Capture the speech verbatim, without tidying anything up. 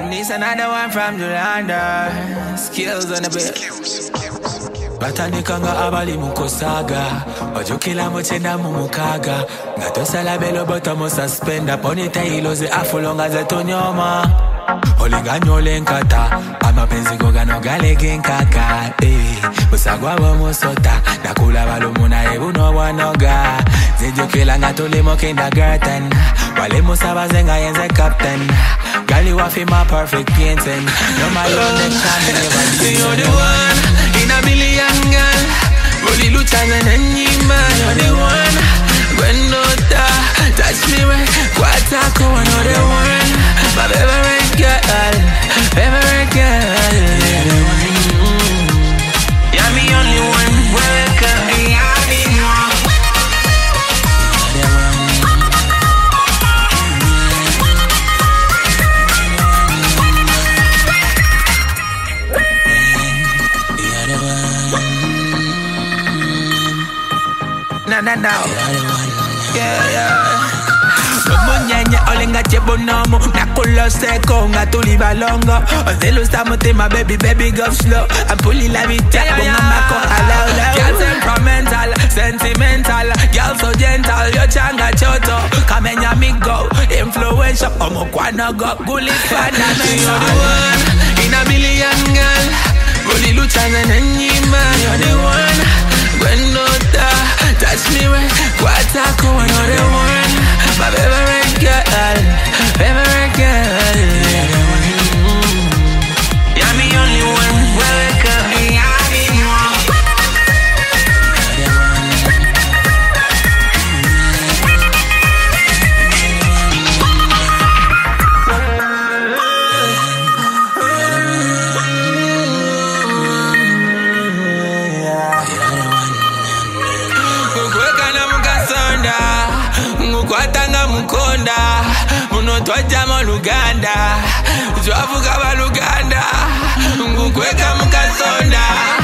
This another one from Jolanda. Skills on the bit. Batanikanga abali mukosaga Wajukila mochenda mumukaga Ngatosala belo bota mo suspenda Ponita iloze afulonga za tonyoma Olinga nyole nkata Amapenzi goga no gale genkaka eh. Musagwa wa musota Nakula balumuna ebu no wanoga Zijukila ngatole mo kindergarten Wale musaba zenga yenze captain Gali wafi my perfect painting No my love next time never you're the one in a million girl Body lucha na nyima you're the one When no ta touch me right Kwata ko another one My favorite girl Favorite girl You're the one You're the only one Welcome You're the one Na na na, yeah yeah. Munyanya olenga chebonomo, nakolo seko ngatuli balongo. Ozelo samote my baby baby go slow. I'm pulling la vita, bonga mako allow la. Girl temperamental, sentimental, girl so gentle, yo changa choto. Kamenya mi go, influential, omo kwana go, guli fana me. You're the one in a million girl. Body lucha na nyima, you're the one. When no ta touch me right, kwata ko another one. My favorite girl, favorite girl. You're the only one. Welcome, you're the one. Kwatanga mukonda Muno twaja mo Luganda Jwavuka ba Luganda Ngukweka mukasonda